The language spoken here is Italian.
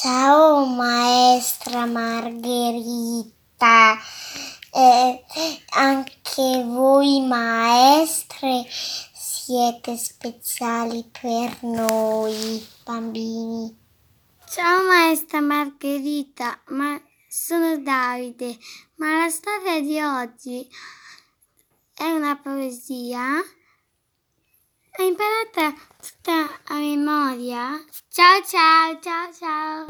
Ciao maestra Margherita, anche voi maestre siete speciali per noi bambini. Ciao maestra Margherita, sono Davide, ma la storia di oggi è una poesia? L'hai imparata tutta a memoria? Ciao ciao ciao ciao!